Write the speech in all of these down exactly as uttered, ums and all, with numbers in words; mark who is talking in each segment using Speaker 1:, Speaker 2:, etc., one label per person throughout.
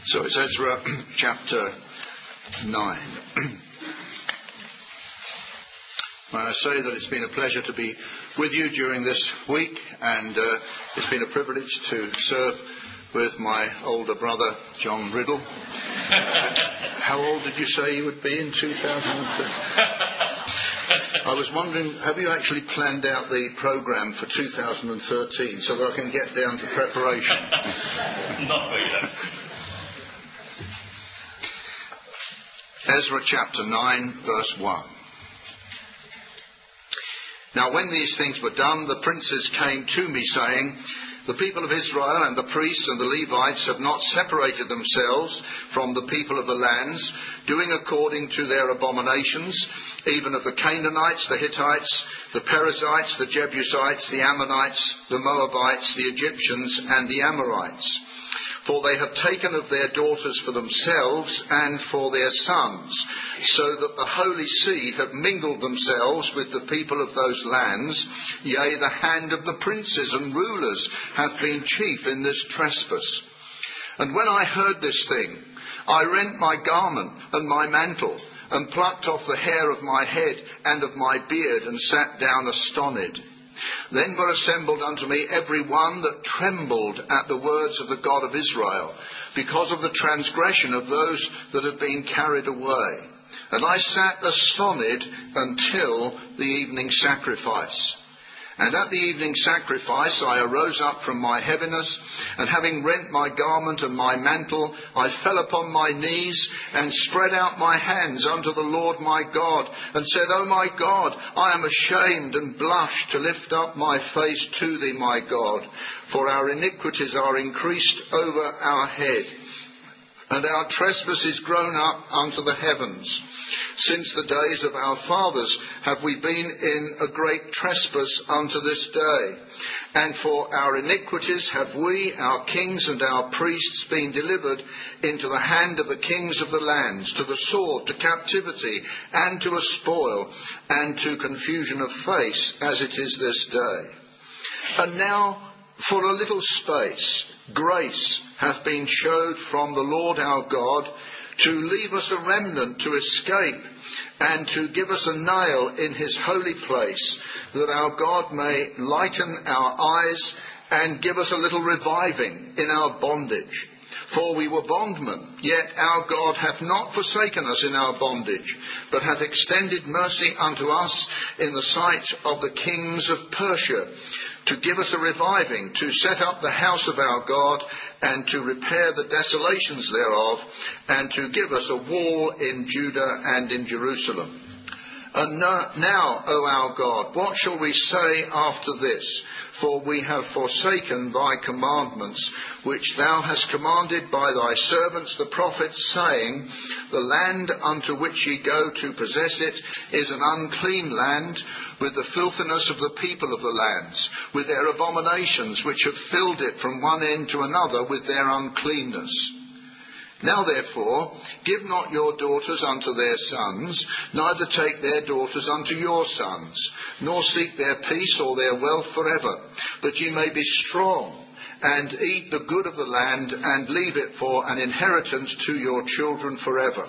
Speaker 1: So it's Ezra chapter nine. May I say that it's been a pleasure to be with you during this week, and uh, it's been a privilege to serve with my older brother, John Riddle. How old did you say you would be in two thousand thirteen? I was wondering, have you actually planned out the programme for two thousand thirteen so that I can get down to preparation?
Speaker 2: Not really.
Speaker 1: Ezra chapter nine, verse one. Now when these things were done, the princes came to me, saying, the people of Israel and the priests and the Levites have not separated themselves from the people of the lands, doing according to their abominations, even of the Canaanites, the Hittites, the Perizzites, the Jebusites, the Ammonites, the Moabites, the Egyptians, and the Amorites. For they have taken of their daughters for themselves and for their sons, so that the holy seed have mingled themselves with the people of those lands. Yea, the hand of the princes and rulers hath been chief in this trespass. And when I heard this thing, I rent my garment and my mantle, and plucked off the hair of my head and of my beard, and sat down astonished. Then were assembled unto me every one that trembled at the words of the God of Israel, because of the transgression of those that had been carried away. And I sat astonished until the evening sacrifice. And at the evening sacrifice I arose up from my heaviness, and having rent my garment and my mantle, I fell upon my knees, and spread out my hands unto the Lord my God, and said, O my God, I am ashamed and blush to lift up my face to thee, my God, for our iniquities are increased over our head, and our trespass is grown up unto the heavens. Since the days of our fathers have we been in a great trespass unto this day. And for our iniquities have we, our kings and our priests, been delivered into the hand of the kings of the lands, to the sword, to captivity, and to a spoil, and to confusion of face, as it is this day. And now, for a little space, grace hath been showed from the Lord our God, to leave us a remnant to escape, and to give us a nail in his holy place, that our God may lighten our eyes, and give us a little reviving in our bondage. For we were bondmen, yet our God hath not forsaken us in our bondage, but hath extended mercy unto us in the sight of the kings of Persia, to give us a reviving, to set up the house of our God, and to repair the desolations thereof, and to give us a wall in Judah and in Jerusalem. And now, O our God, what shall we say after this? For we have forsaken thy commandments, which thou hast commanded by thy servants the prophets, saying, the land unto which ye go to possess it is an unclean land, with the filthiness of the people of the lands, with their abominations, which have filled it from one end to another with their uncleanness. Now therefore, give not your daughters unto their sons, neither take their daughters unto your sons, nor seek their peace or their wealth forever, that ye may be strong, and eat the good of the land, and leave it for an inheritance to your children forever.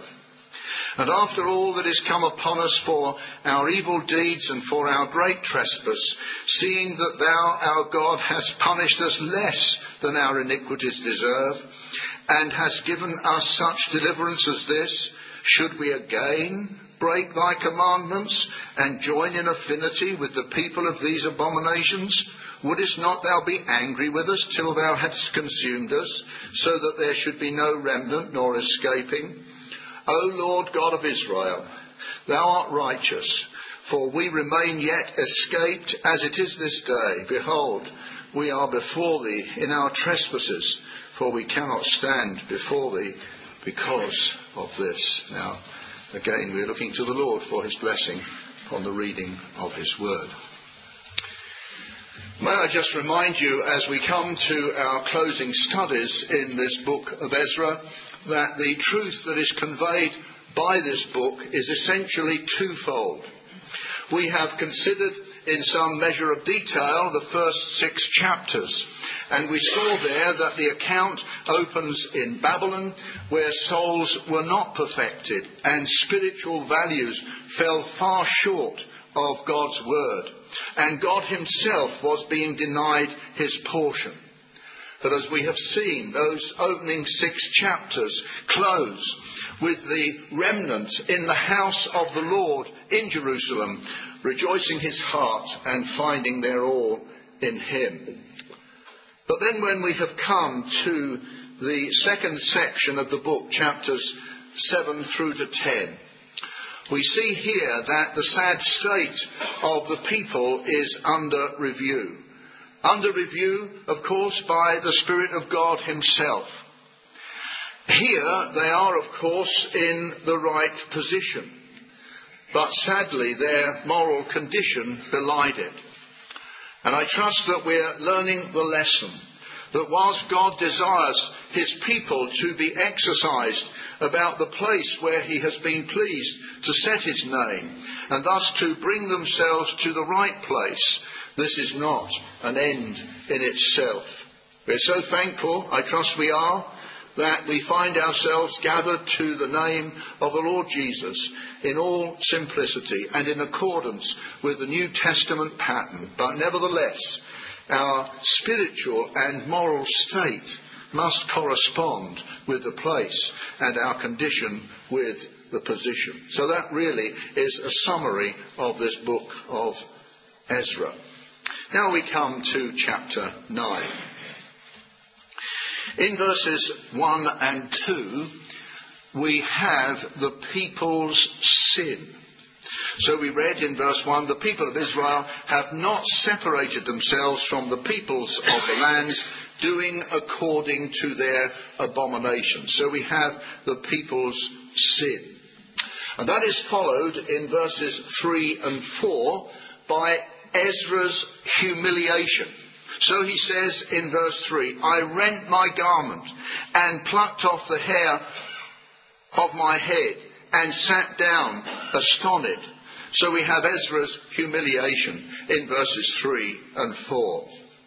Speaker 1: And after all that is come upon us for our evil deeds and for our great trespass, seeing that thou, our God, hast punished us less than our iniquities deserve, and hast given us such deliverance as this, should we again break thy commandments, and join in affinity with the people of these abominations? Wouldest not thou be angry with us till thou hadst consumed us, so that there should be no remnant nor escaping? O Lord God of Israel, thou art righteous, for we remain yet escaped as it is this day. Behold, we are before thee in our trespasses, for we cannot stand before thee because of this. Now, again, we are looking to the Lord for his blessing upon the reading of his word. May I just remind you, as we come to our closing studies in this book of Ezra, that the truth that is conveyed by this book is essentially twofold. We have considered in some measure of detail the first six chapters. And we saw there that the account opens in Babylon, where souls were not perfected and spiritual values fell far short of God's word. And God himself was being denied his portion. But as we have seen, those opening six chapters close with the remnant in the house of the Lord in Jerusalem, rejoicing his heart and finding their all in him. But then when we have come to the second section of the book, chapters seven through to ten, we see here that the sad state of the people is under review. Under review, of course, by the Spirit of God himself. Here they are, of course, in the right position. But sadly, their moral condition belied it. And I trust that we're learning the lesson that whilst God desires his people to be exercised about the place where he has been pleased to set his name, and thus to bring themselves to the right place, this is not an end in itself. We're so thankful, I trust we are, that we find ourselves gathered to the name of the Lord Jesus in all simplicity and in accordance with the New Testament pattern. But nevertheless, our spiritual and moral state must correspond with the place and our condition with the position. So that really is a summary of this book of Ezra. Now we come to chapter nine. In verses one and two, we have the people's sin. So we read in verse one, the people of Israel have not separated themselves from the peoples of the lands, doing according to their abominations. So we have the people's sin. And that is followed in verses three and four by Ezra's humiliation. So he says in verse three, I rent my garment and plucked off the hair of my head and sat down astonished. So we have Ezra's humiliation in verses three and four.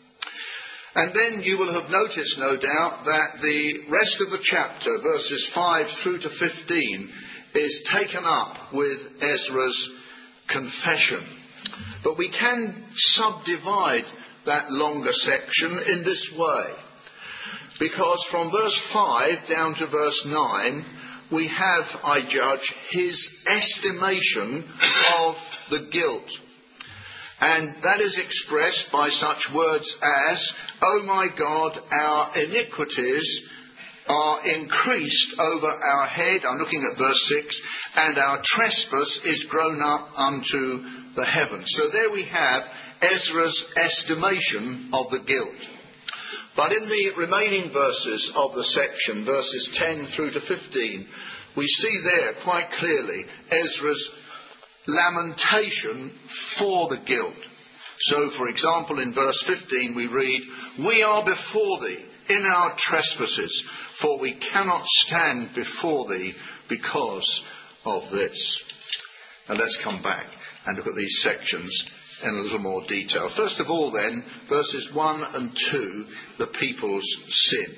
Speaker 1: And then you will have noticed, no doubt, that the rest of the chapter, verses five through to fifteen, is taken up with Ezra's confession. But we can subdivide that longer section in this way. Because from verse five down to verse nine, we have, I judge, his estimation of the guilt. And that is expressed by such words as, "Oh my God, our iniquities are increased over our head." I'm looking at verse six. "And our trespass is grown up unto the heavens." So there we have Ezra's estimation of the guilt. But in the remaining verses of the section, verses ten through to fifteen, we see there quite clearly Ezra's lamentation for the guilt. So, for example, in verse fifteen we read, "We are before thee in our trespasses, for we cannot stand before thee because of this." And let's come back and look at these sections in a little more detail. First of all then, verses one and two, the people's sin.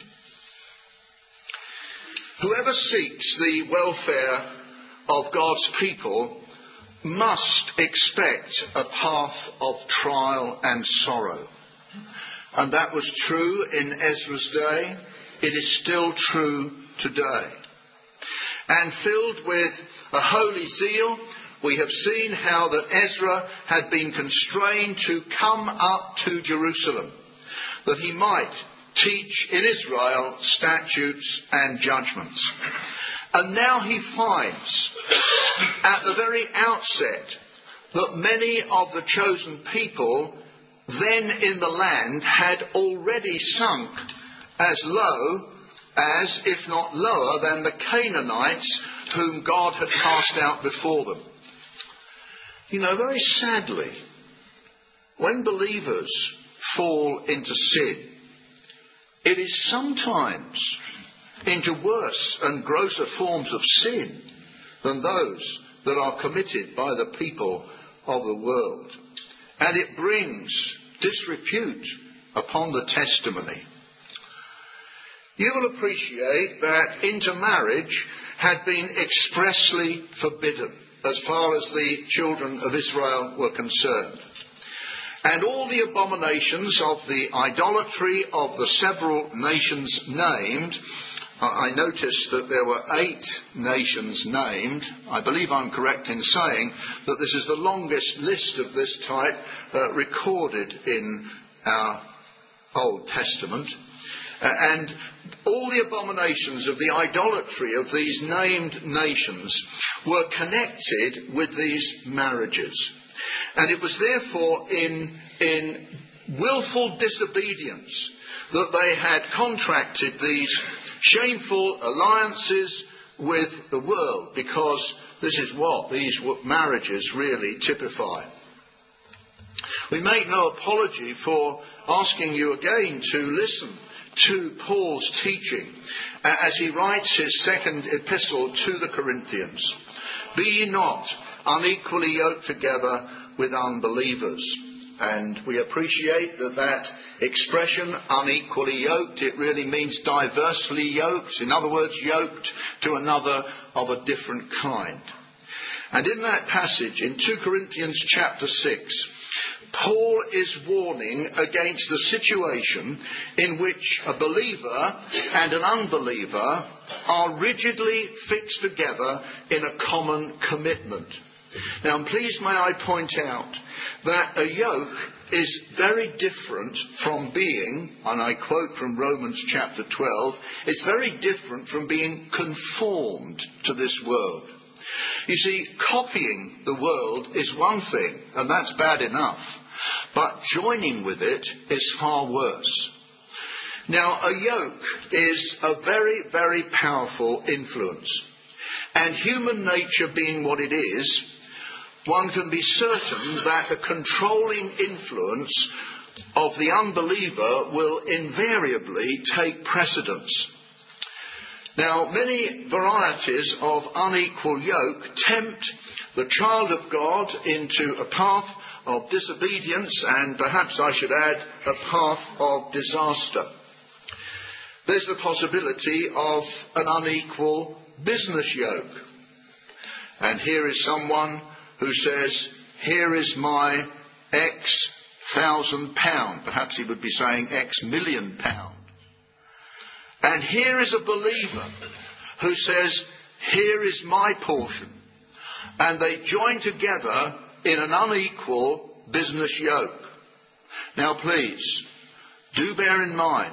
Speaker 1: Whoever seeks the welfare of God's people must expect a path of trial and sorrow. And that was true in Ezra's day. It is still true today. And filled with a holy zeal, we have seen how that Ezra had been constrained to come up to Jerusalem, that he might teach in Israel statutes and judgments. And now he finds at the very outset that many of the chosen people then in the land had already sunk as low as, if not lower, than the Canaanites whom God had cast out before them. You know, very sadly, when believers fall into sin, it is sometimes into worse and grosser forms of sin than those that are committed by the people of the world. and it brings disrepute upon the testimony. You will appreciate that intermarriage had been expressly forbidden as far as the children of Israel were concerned. And all the abominations of the idolatry of the several nations named, I noticed that there were eight nations named. I believe I'm correct in saying that this is the longest list of this type uh, recorded in our Old Testament. Uh, and all the abominations of the idolatry of these named nations were connected with these marriages. And it was therefore in, in willful disobedience that they had contracted these shameful alliances with the world, because this is what these marriages really typify. We make no apology for asking you again to listen to Paul's teaching as he writes his second epistle to the Corinthians. Be ye not unequally yoked together with unbelievers. And we appreciate that that expression, unequally yoked, it really means diversely yoked. In other words, yoked to another of a different kind. And in that passage, in Second Corinthians chapter six, Paul is warning against the situation in which a believer and an unbeliever are rigidly fixed together in a common commitment. Now, please may I point out that a yoke is very different from being, and I quote from Romans chapter twelve, it's very different from being conformed to this world. You see, copying the world is one thing, and that's bad enough, but joining with it is far worse. Now, a yoke is a very, very powerful influence, and human nature being what it is, one can be certain that the controlling influence of the unbeliever will invariably take precedence. Now, many varieties of unequal yoke tempt the child of God into a path of disobedience and, perhaps I should add, a path of disaster. There's the possibility of an unequal business yoke. And here is someone who says, here is my X thousand pound. Perhaps he would be saying X million pound. And here is a believer who says, here is my portion. And they join together in an unequal business yoke. Now please, do bear in mind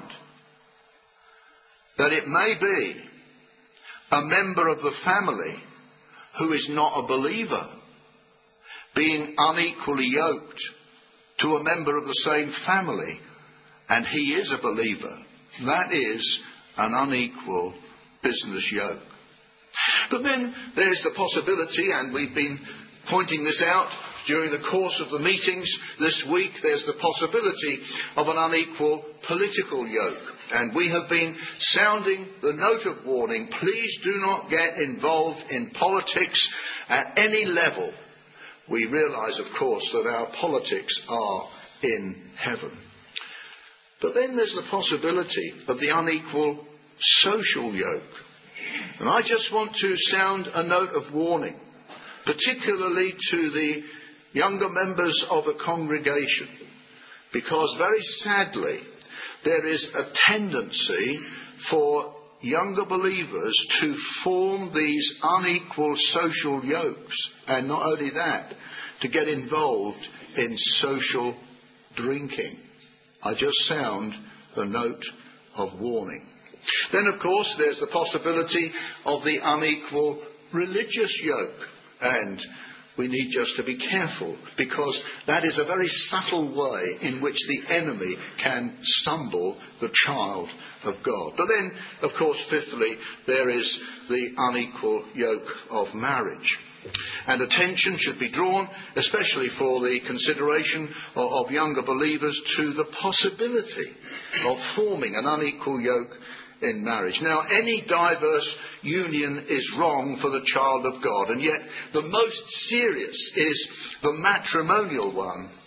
Speaker 1: that it may be a member of the family who is not a believer being unequally yoked to a member of the same family, and he is a believer. That is an unequal business yoke. But then there's the possibility, and we've been pointing this out during the course of the meetings this week, there's the possibility of an unequal political yoke. And we have been sounding the note of warning, please do not get involved in politics at any level. We realise, of course, that our politics are in heaven. But then there's the possibility of the unequal social yoke. And I just want to sound a note of warning, particularly to the younger members of a congregation, because very sadly there is a tendency for younger believers to form these unequal social yokes, and not only that, to get involved in social drinking. I just sound the note of warning. Then, of course, there's the possibility of the unequal religious yoke, and we need just to be careful, because that is a very subtle way in which the enemy can stumble the child of God. But then, of course, fifthly, there is the unequal yoke of marriage. And attention should be drawn, especially for the consideration of, of younger believers, to the possibility of forming an unequal yoke in marriage. Now, any diverse union is wrong for the child of God, and yet the most serious is the matrimonial one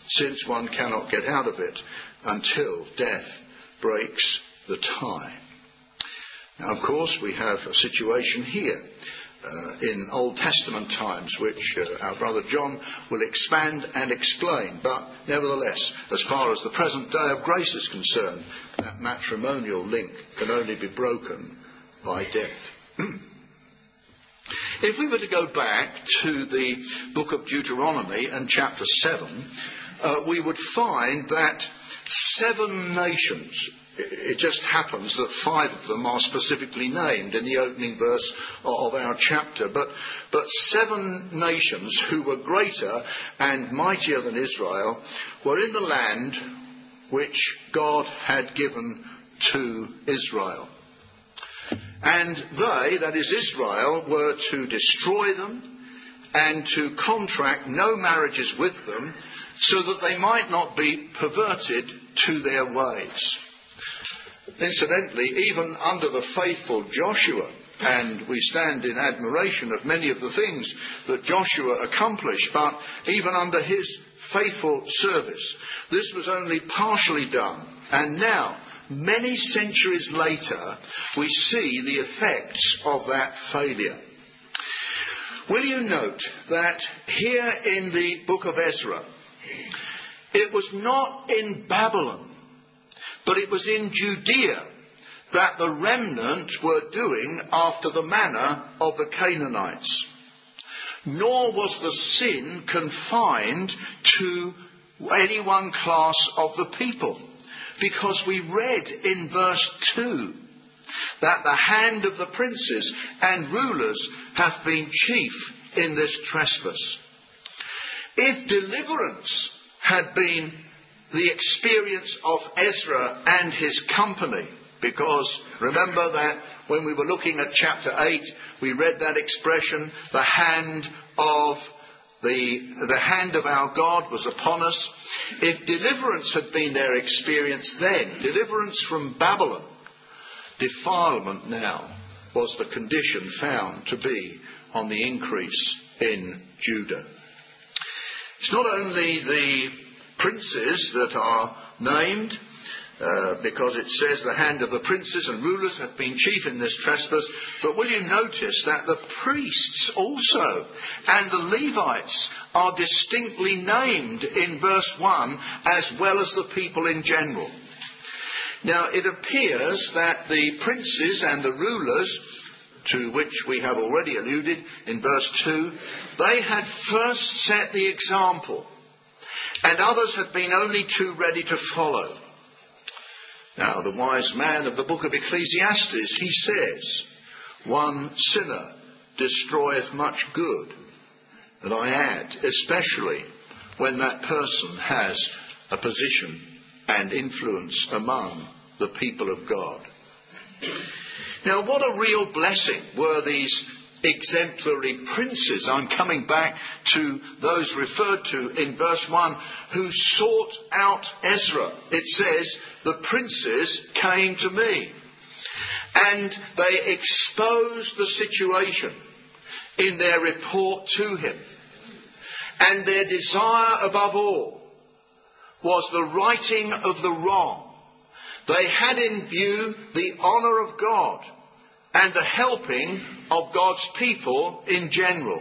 Speaker 1: since one cannot get out of it until death breaks the tie. Now, of course, we have a situation here uh, in Old Testament times, which uh, our brother John will expand and explain. But nevertheless, as far as the present day of grace is concerned, that matrimonial link can only be broken by death. If we were to go back to the book of Deuteronomy and chapter seven, uh, we would find that seven nations, it just happens that five of them are specifically named in the opening verse of our chapter, but, but seven nations who were greater and mightier than Israel were in the land which God had given to Israel. And they, that is Israel, were to destroy them and to contract no marriages with them so that they might not be perverted to their ways. Incidentally, even under the faithful Joshua, and we stand in admiration of many of the things that Joshua accomplished, but even under his faithful service, this was only partially done. And now, many centuries later, we see the effects of that failure. Will you note that here in the book of Ezra, it was not in Babylon, but it was in Judea that the remnant were doing after the manner of the Canaanites. Nor was the sin confined to any one class of the people, because we read in verse two that the hand of the princes and rulers hath been chief in this trespass. If deliverance had been the experience of Ezra and his company, because remember that when we were looking at chapter eight, we read that expression, the hand of the, the hand of our God was upon us. If deliverance had been their experience then, deliverance from Babylon, defilement now was the condition found to be on the increase in Judah. It's not only the princes that are named, uh, because it says the hand of the princes and rulers hath been chief in this trespass, but will you notice that the priests also and the Levites are distinctly named in verse one, as well as the people in general. Now, it appears that the princes and the rulers, to which we have already alluded in verse two, they had first set the example, and others had been only too ready to follow. Now, the wise man of the book of Ecclesiastes, he says, one sinner destroyeth much good. And I add, especially when that person has a position and influence among the people of God. Now, what a real blessing were these exemplary princes. I'm coming back to those referred to in verse one, who sought out Ezra. It says, the princes came to me. And they exposed the situation in their report to him. And their desire above all was the righting of the wrong. They had in view the honour of God and the helping of God's people in general.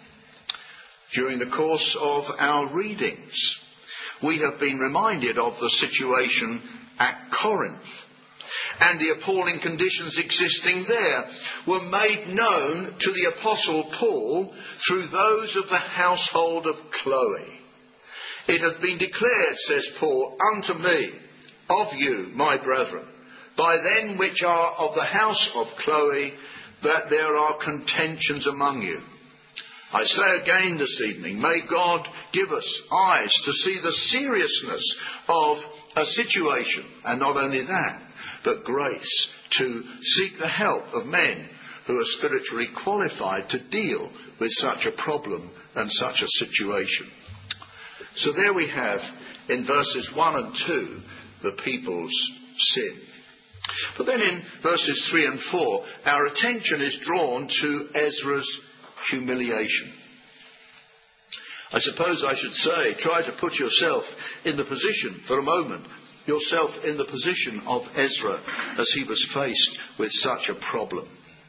Speaker 1: During the course of our readings, we have been reminded of the situation at Corinth, and the appalling conditions existing there were made known to the Apostle Paul through those of the household of Chloe. It hath been declared, says Paul, unto me, of you, my brethren, by them which are of the house of Chloe, that there are contentions among you. I say again this evening, may God give us eyes to see the seriousness of a situation, and not only that, but grace to seek the help of men who are spiritually qualified to deal with such a problem and such a situation. So there we have in verses one and two the people's sin. But then in verses three and four, our attention is drawn to Ezra's humiliation.
Speaker 3: I suppose I should say, try to put yourself in the position, for a moment, yourself in the position of Ezra as he was faced with such a problem.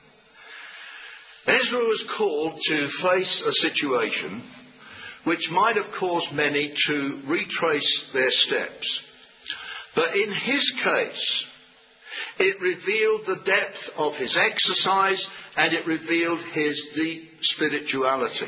Speaker 3: Ezra was called to face a situation which might have caused many to retrace their steps. But in his case, it revealed the depth of his exercise and it revealed his deep spirituality.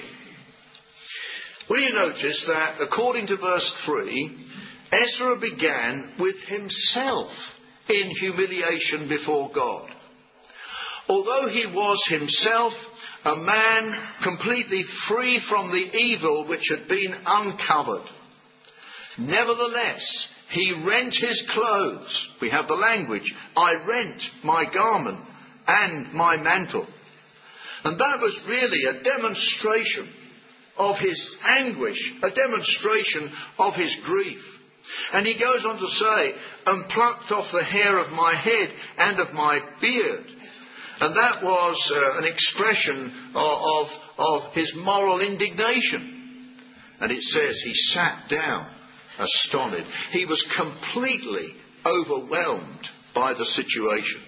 Speaker 3: Will you notice that, according to verse three, Ezra began with himself in humiliation before God. Although he was himself a man completely free from the evil which had been uncovered, nevertheless, he rent his clothes. We have the language, I rent my garment and my mantle. And that was really a demonstration of his anguish, a demonstration of his grief. And he goes on to say, and plucked off the hair of my head and of my beard. And that was uh, an expression of, of, of his moral indignation. And it says he sat down astonished. He was completely overwhelmed by the situation.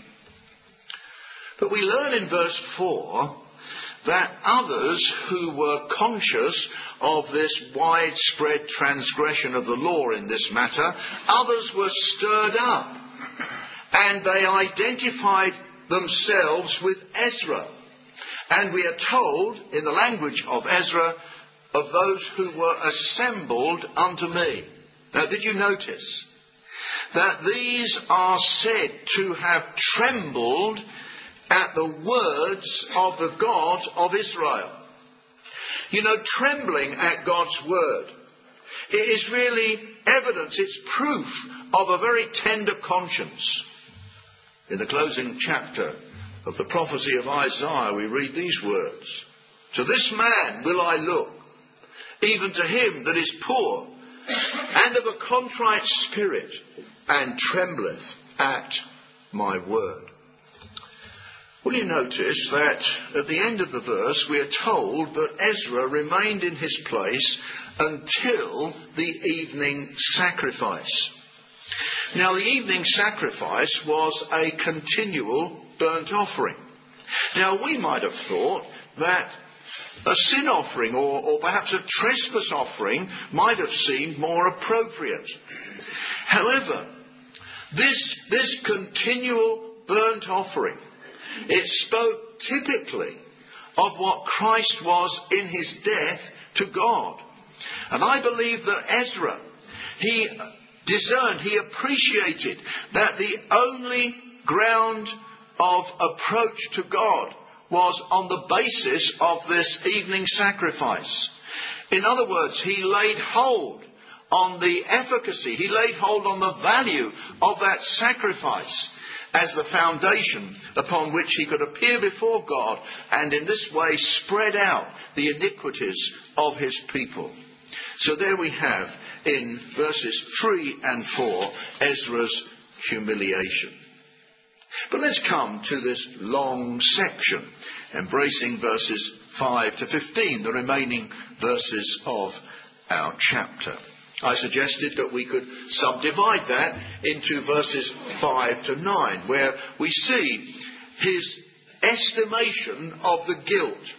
Speaker 3: But we learn in verse four that others who were conscious of this widespread transgression of the law in this matter, others were stirred up and they identified themselves with Ezra. And we are told, in the language of Ezra, of those who were assembled unto me. Now, did you notice that these are said to have trembled at the words of the God of Israel? You know, trembling at God's word, it is really evidence, it's proof of a very tender conscience. In the closing chapter of the prophecy of Isaiah, we read these words, to this man will I look, even to him that is poor, and of a contrite spirit, and trembleth at my word. Will you notice that at the end of the verse we are told that Ezra remained in his place until the evening sacrifice. Now, the evening sacrifice was a continual burnt offering. Now, we might have thought that a sin offering or, or perhaps a trespass offering might have seemed more appropriate. However, this, this continual burnt offering, it spoke typically of what Christ was in his death to God. And I believe that Ezra, he discerned, he appreciated that the only ground of approach to God was on the basis of this evening sacrifice. In other words, he laid hold on the efficacy, he laid hold on the value of that sacrifice as the foundation upon which he could appear before God and in this way spread out the iniquities of his people. So there we have in verses three and four Ezra's humiliation. But let's come to this long section, embracing verses five to fifteen, the remaining verses of our chapter. I suggested that we could subdivide that into verses five to nine, where we see his estimation of the guilt.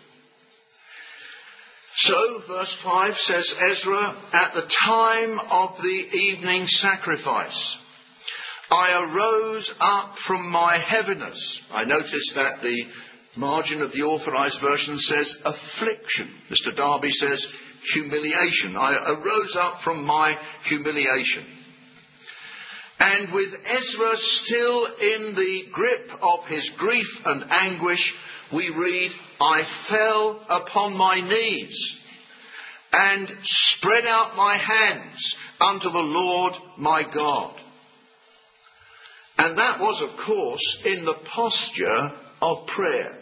Speaker 3: So, verse five says, Ezra, at the time of the evening sacrifice, I arose up from my heaviness. I noticed that the margin of the authorised version says affliction. Mister Darby says humiliation. I arose up from my humiliation. And with Ezra still in the grip of his grief and anguish, we read, I fell upon my knees and spread out my hands unto the Lord my God. And that was, of course, in the posture of prayer.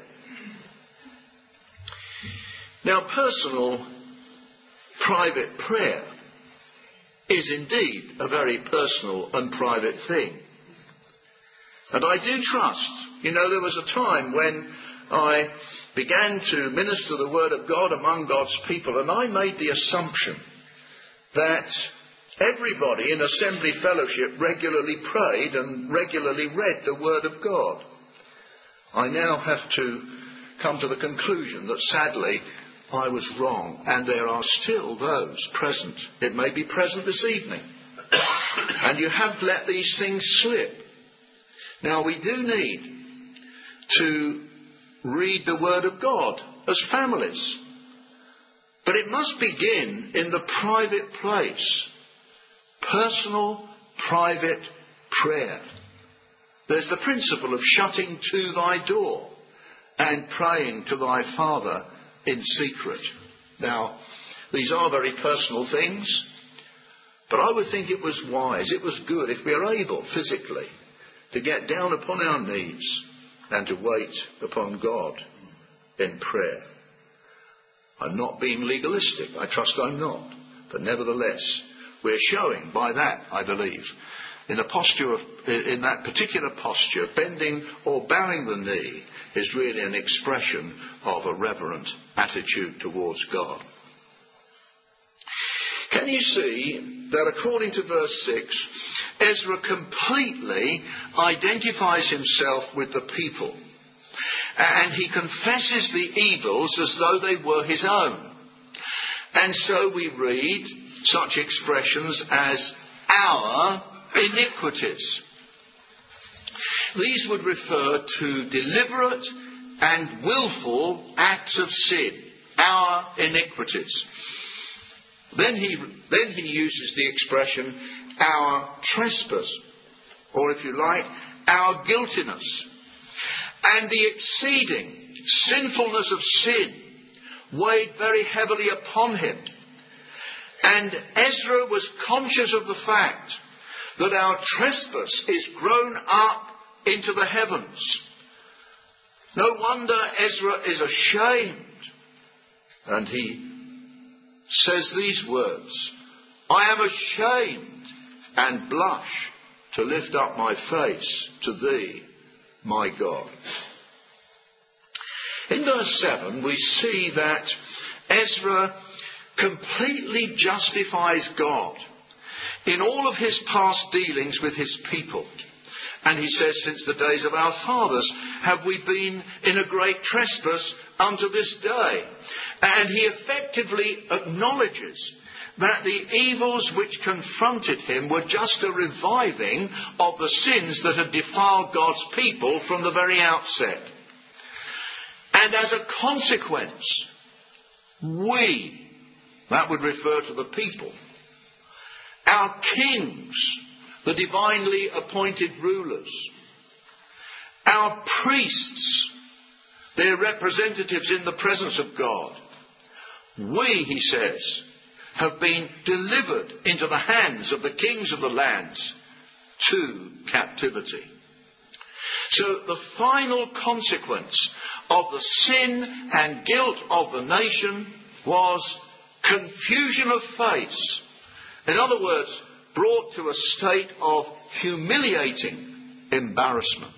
Speaker 3: Now, personal, private prayer is indeed a very personal and private thing. And I do trust, you know, there was a time when I began to minister the word of God among God's people, and I made the assumption that everybody in assembly fellowship regularly prayed and regularly read the word of God. I now have to come to the conclusion that sadly I was wrong, and there are still those present. It may be present this evening, and you have let these things slip. Now, we do need to read the word of God as families, but it must begin in the private place. Personal, private prayer. There's the principle of shutting to thy door and praying to thy Father in secret. Now, these are very personal things, but I would think it was wise, it was good if we are able physically to get down upon our knees and to wait upon God in prayer. I'm not being legalistic, I trust I'm not, but nevertheless, we're showing by that, I believe, in a posture of, in that particular posture, bending or bowing the knee is really an expression of a reverent attitude towards God. Can you see that according to verse six, Ezra completely identifies himself with the people, and he confesses the evils as though they were his own. And so we read such expressions as our iniquities. These would refer to deliberate and willful acts of sin, our iniquities. Then he, then he uses the expression our trespass, or if you like, our guiltiness. And the exceeding sinfulness of sin weighed very heavily upon him. And Ezra was conscious of the fact that our trespass is grown up into the heavens. No wonder Ezra is ashamed. And he says these words, I am ashamed and blush to lift up my face to thee, my God. In verse seven, we see that Ezra completely justifies God in all of his past dealings with his people. And he says, since the days of our fathers have we been in a great trespass unto this day. And he effectively acknowledges that the evils which confronted him were just a reviving of the sins that had defiled God's people from the very outset. And as a consequence, we, that would refer to the people, our kings, the divinely appointed rulers, our priests, their representatives in the presence of God, we, he says, have been delivered into the hands of the kings of the lands to captivity. So the final consequence of the sin and guilt of the nation was confusion of face. In other words, brought to a state of humiliating embarrassment.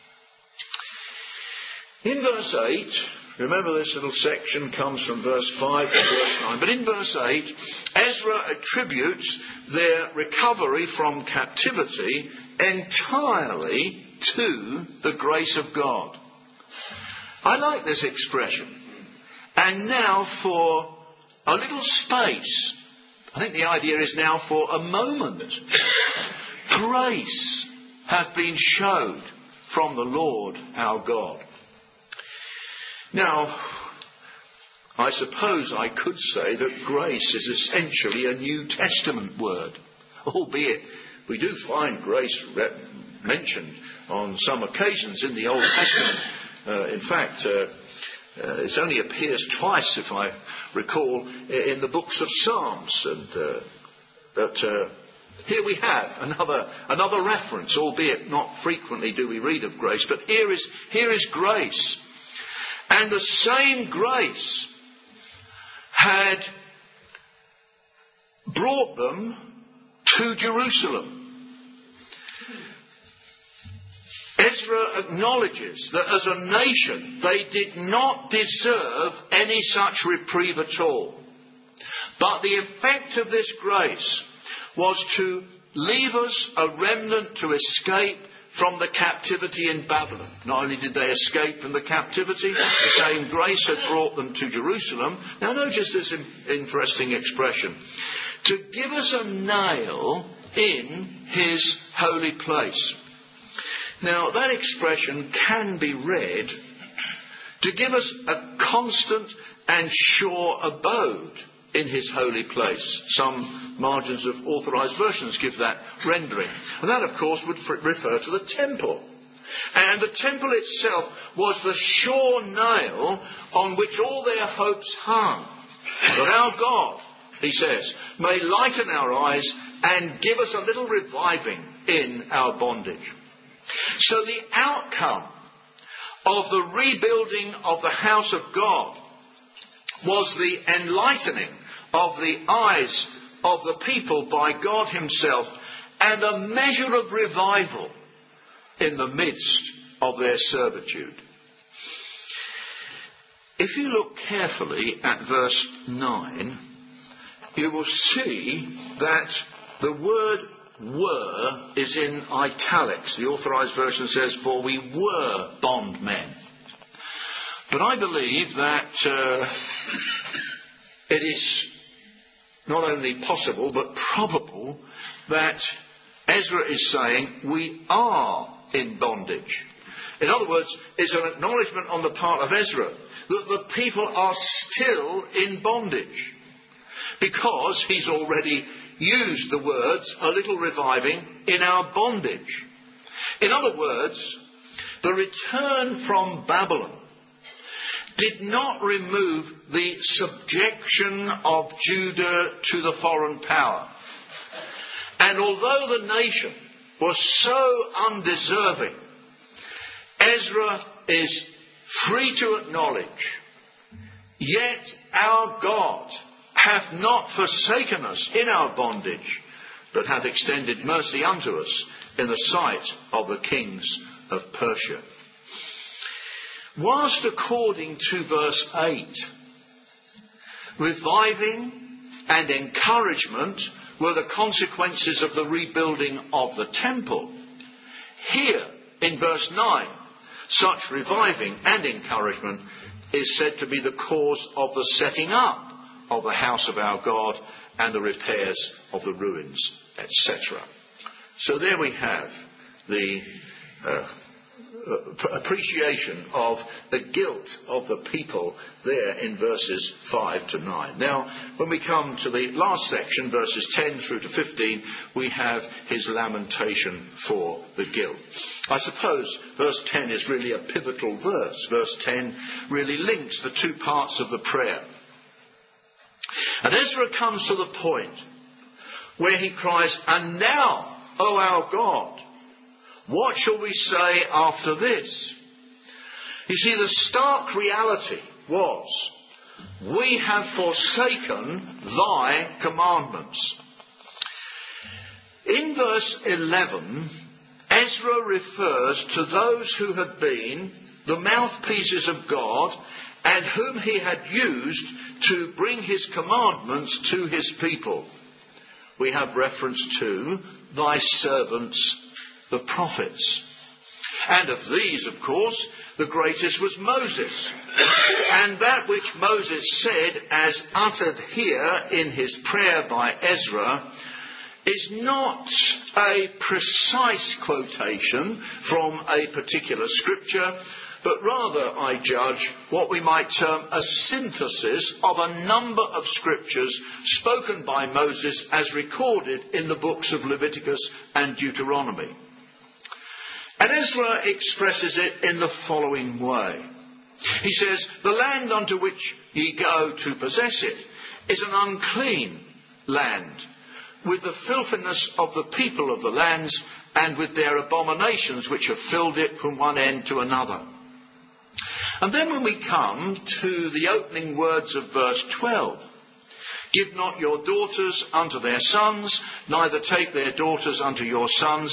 Speaker 3: In verse eight, remember this little section comes from verse five to verse nine, but in verse eight, Ezra attributes their recovery from captivity entirely to the grace of God. I like this expression. And now for a little space, I think the idea is now for a moment, grace hath been showed from the Lord our God. Now, I suppose I could say that grace is essentially a New Testament word, albeit we do find grace re- mentioned on some occasions in the Old Testament. Uh, in fact, uh, uh, it only appears twice, if I recall, in the books of Psalms. And uh, but uh, here we have another another reference, albeit not frequently do we read of grace. But here is here is grace. And the same grace had brought them to Jerusalem. Ezra acknowledges that as a nation they did not deserve any such reprieve at all. But the effect of this grace was to leave us a remnant to escape from the captivity in Babylon. Not only did they escape from the captivity, the same grace had brought them to Jerusalem. Now notice this interesting expression. To give us a nail in his holy place. Now that expression can be read to give us a constant and sure abode in his holy place. Some margins of authorised versions give that rendering. And that, of course, would refer to the temple. And the temple itself was the sure nail on which all their hopes hung. That our God, he says, may lighten our eyes and give us a little reviving in our bondage. So the outcome of the rebuilding of the house of God was the enlightening of the eyes of the people by God himself, and a measure of revival in the midst of their servitude. If you look carefully at verse nine, you will see that the word were is in italics. The authorised version says, for we were bondmen. But I believe that uh, it is not only possible but probable that Ezra is saying we are in bondage. In other words, it's an acknowledgement on the part of Ezra that the people are still in bondage, because he's already used the words a little reviving in our bondage. In other words, the return from Babylon did not remove the subjection of Judah to the foreign power. And although the nation was so undeserving, Ezra is free to acknowledge, yet our God hath not forsaken us in our bondage, but hath extended mercy unto us in the sight of the kings of Persia. Whilst according to verse eight, reviving and encouragement were the consequences of the rebuilding of the temple, here in verse nine, such reviving and encouragement is said to be the cause of the setting up of the house of our God and the repairs of the ruins, et cetera. So there we have the uh, appreciation of the guilt of the people there in verses five to nine. Now, when we come to the last section, verses ten through to fifteen, we have his lamentation for the guilt. I suppose verse ten is really a pivotal verse. Verse ten really links the two parts of the prayer. And Ezra comes to the point where he cries, "And now, O our God, what shall we say after this?" You see, the stark reality was, we have forsaken thy commandments. In verse eleven, Ezra refers to those who had been the mouthpieces of God and whom he had used to bring his commandments to his people. We have reference to thy servants, the prophets. And of these, of course, the greatest was Moses. And that which Moses said, as uttered here in his prayer by Ezra, is not a precise quotation from a particular scripture, but rather, I judge, what we might term a synthesis of a number of scriptures spoken by Moses as recorded in the books of Leviticus and Deuteronomy. And Ezra expresses it in the following way. He says, "The land unto which ye go to possess it is an unclean land, with the filthiness of the people of the lands, and with their abominations which have filled it from one end to another." And then when we come to the opening words of verse twelve, "Give not your daughters unto their sons, neither take their daughters unto your sons,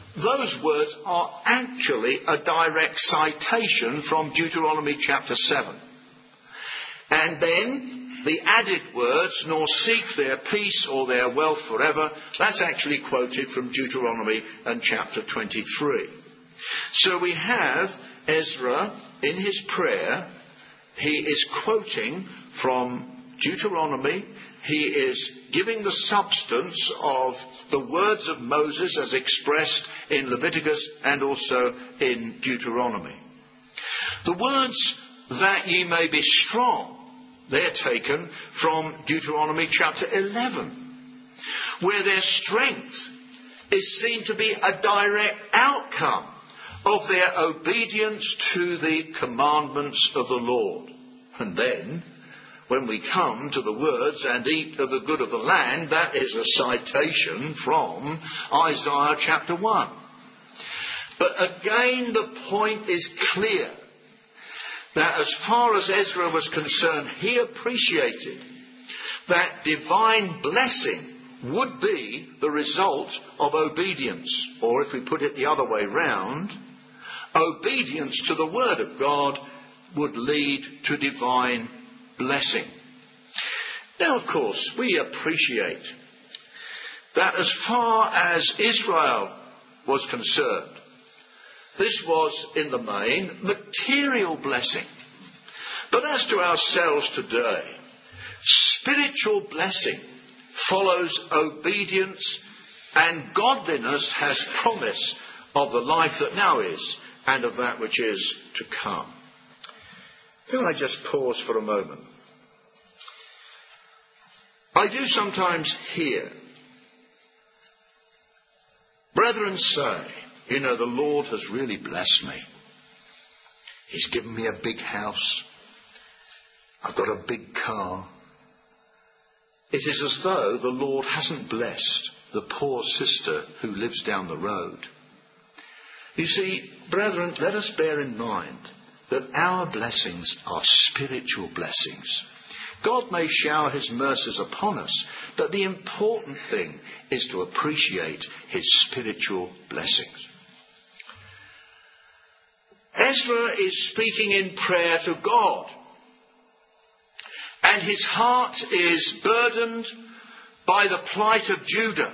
Speaker 3: those words are actually a direct citation from Deuteronomy chapter seven. And then the added words, nor seek their peace or their wealth forever, that's actually quoted from Deuteronomy and chapter twenty-three. So we have Ezra in his prayer. He is quoting from Deuteronomy. He is giving the substance of the words of Moses as expressed in Leviticus and also in Deuteronomy. The words, that ye may be strong, they're taken from Deuteronomy chapter eleven, where their strength is seen to be a direct outcome of their obedience to the commandments of the Lord. And then, when we come to the words, and eat of the good of the land, that is a citation from Isaiah chapter one. But again, the point is clear, that as far as Ezra was concerned, he appreciated that divine blessing would be the result of obedience. Or if we put it the other way round, obedience to the word of God would lead to divine blessing. Now, of course, we appreciate that as far as Israel was concerned, this was, in the main, material blessing. But as to ourselves today, spiritual blessing follows obedience, and godliness has promise of the life that now is and of that which is to come. Can I just pause for a moment? I do sometimes hear brethren say, you know, the Lord has really blessed me. He's given me a big house. I've got a big car. It is as though the Lord hasn't blessed the poor sister who lives down the road. You see, brethren, let us bear in mind that our blessings are spiritual blessings. God may shower his mercies upon us, but the important thing is to appreciate his spiritual blessings. Ezra is speaking in prayer to God, and his heart is burdened by the plight of Judah.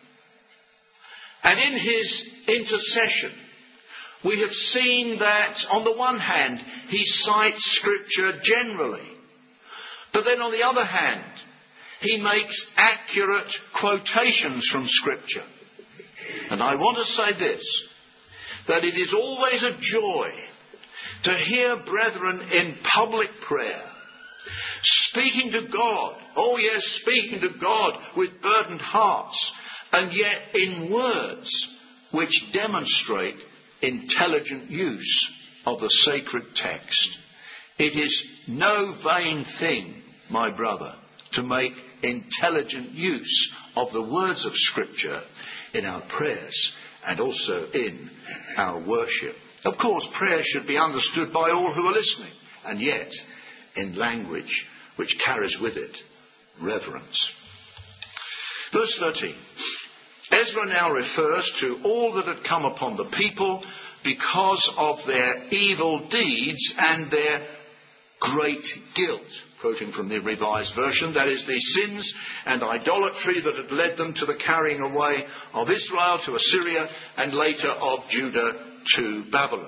Speaker 3: And in his intercession, we have seen that on the one hand, he cites Scripture generally, but then on the other hand, he makes accurate quotations from Scripture. And I want to say this, that it is always a joy to hear brethren in public prayer speaking to God, oh yes, speaking to God with burdened hearts, and yet in words which demonstrate intelligent use of the sacred text. It is no vain thing, my brother, to make intelligent use of the words of Scripture in our prayers and also in our worship. Of course, prayer should be understood by all who are listening, and yet in language which carries with it reverence. Verse thirteen. Ezra now refers to all that had come upon the people because of their evil deeds and their great guilt. Quoting from the Revised Version, that is, the sins and idolatry that had led them to the carrying away of Israel to Assyria and later of Judah to Babylon.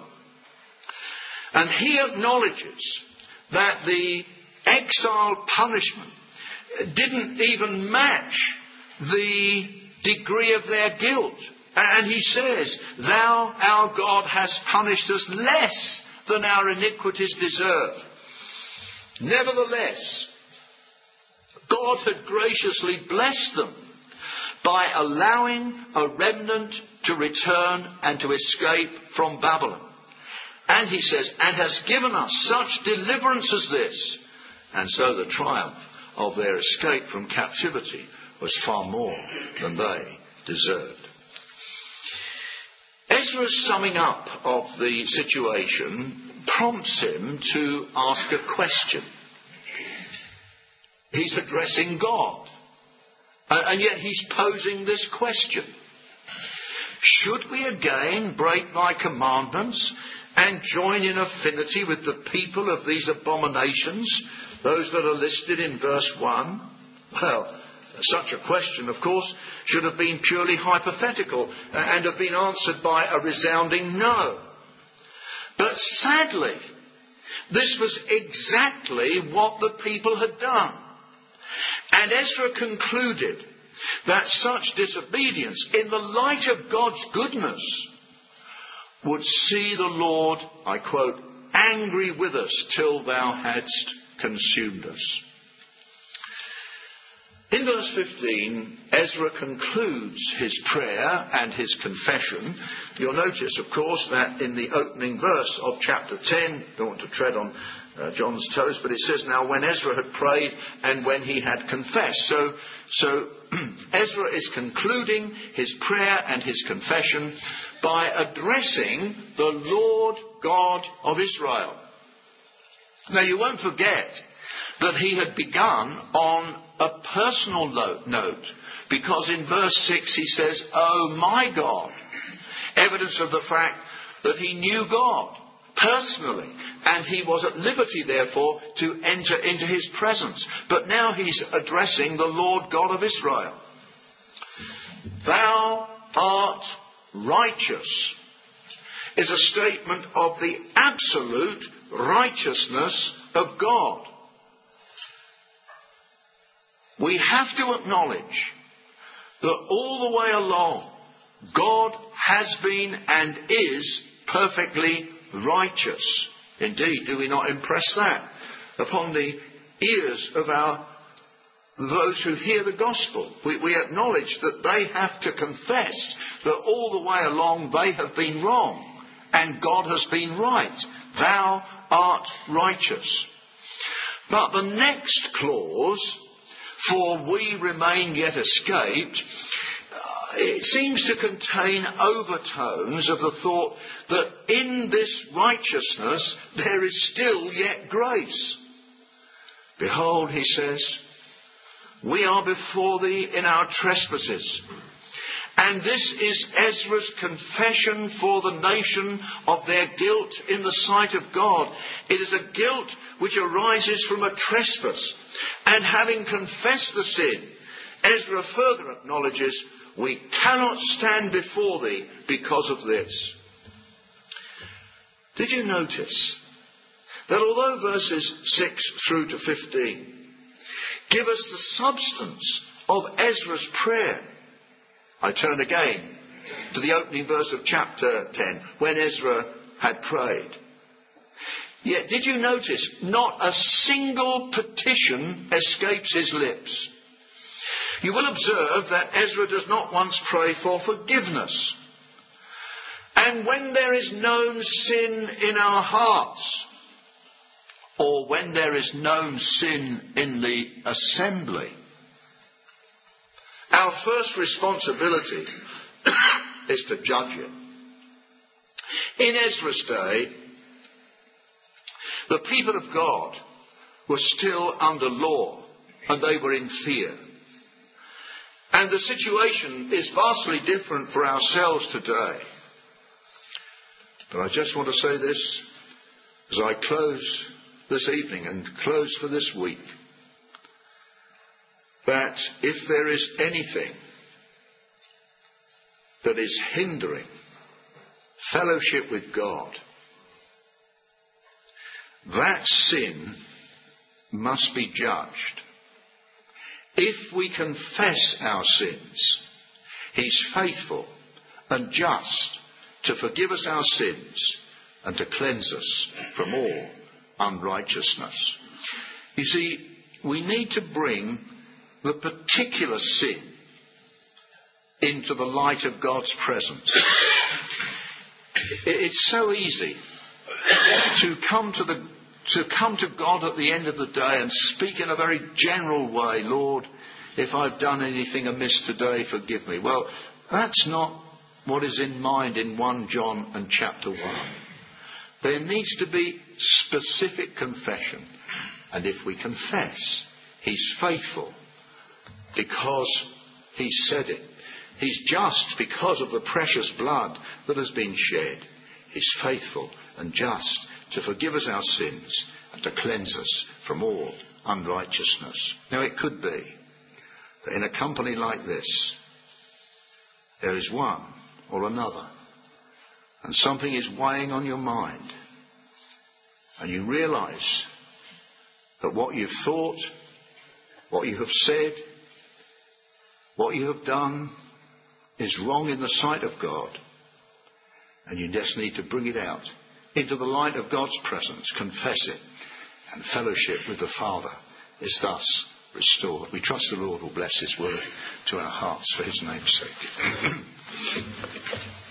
Speaker 3: And he acknowledges that the exile punishment didn't even match the degree of their guilt. And he says, thou, our God, hast punished us less than our iniquities deserve. Nevertheless, God had graciously blessed them by allowing a remnant to return and to escape from Babylon. And he says, and has given us such deliverance as this. And so the triumph of their escape from captivity was far more than they deserved. Ezra's summing up of the situation prompts him to ask a question. He's addressing God, and yet he's posing this question. Should we again break thy commandments and join in affinity with the people of these abominations, those that are listed in verse one? Well, such a question, of course, should have been purely hypothetical and have been answered by a resounding no. But sadly, this was exactly what the people had done. And Ezra concluded that such disobedience, in the light of God's goodness, would see the Lord, I quote, angry with us till thou hadst consumed us. In verse fifteen, Ezra concludes his prayer and his confession. You'll notice, of course, that in the opening verse of chapter ten, don't want to tread on uh, John's toes, but it says, now when Ezra had prayed and when he had confessed. So, so Ezra is concluding his prayer and his confession by addressing the Lord God of Israel. Now, you won't forget that he had begun on a personal note, because in verse six he says, oh my God, evidence of the fact that he knew God personally, and he was at liberty therefore to enter into his presence. But now he's addressing the Lord God of Israel. Thou art righteous is a statement of the absolute righteousness of God. We have to acknowledge that all the way along, God has been and is perfectly righteous. Indeed, do we not impress that upon the ears of our those who hear the gospel? We, we acknowledge that they have to confess that all the way along they have been wrong and God has been right. Thou art righteous. But the next clause, for we remain yet escaped, uh, it seems to contain overtones of the thought that in this righteousness there is still yet grace. Behold, he says, we are before thee in our trespasses. And this is Ezra's confession for the nation of their guilt in the sight of God. It is a guilt which arises from a trespass. And having confessed the sin, Ezra further acknowledges, we cannot stand before thee because of this. Did you notice that although verses six through to fifteen give us the substance of Ezra's prayer, I turn again to the opening verse of chapter ten, when Ezra had prayed. Yet, did you notice, not a single petition escapes his lips. You will observe that Ezra does not once pray for forgiveness. And when there is known sin in our hearts, or when there is known sin in the assembly, our first responsibility is to judge it. In Ezra's day, the people of God were still under law and they were in fear. And the situation is vastly different for ourselves today. But I just want to say this as I close this evening and close for this week, that if there is anything that is hindering fellowship with God, that sin must be judged. If we confess our sins, he's faithful and just to forgive us our sins and to cleanse us from all unrighteousness. You see, we need to bring the particular sin into the light of God's presence. It's so easy to come to the to come to God at the end of the day and speak in a very general way, Lord, if I've done anything amiss today, forgive me. Well, that's not what is in mind in First John and chapter one. There needs to be specific confession. And if we confess, he's faithful because he said it. He's just because of the precious blood that has been shed. He's faithful and just to forgive us our sins and to cleanse us from all unrighteousness. Now it could be that in a company like this, there is one or another, and something is weighing on your mind, and you realise that what you've thought, what you have said, what you have done is wrong in the sight of God, and you just need to bring it out into the light of God's presence, confess it, and fellowship with the Father is thus restored. We trust the Lord will bless his word to our hearts for his name's sake.